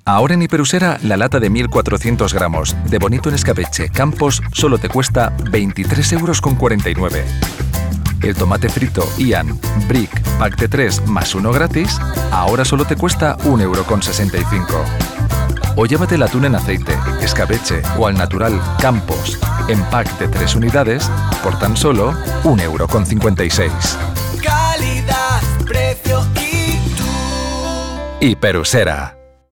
Ahora en Hiperusera, la lata de 1.400 gramos de bonito en escabeche Campos solo te cuesta 23,49 €. El tomate frito Ian Brick Pack de 3 más 1 gratis, ahora solo te cuesta 1,65 €. O llévate el atún en aceite, escabeche o al natural Campos en pack de 3 unidades por tan solo 1,56 €. Calidad, precio y tú. Hiperusera.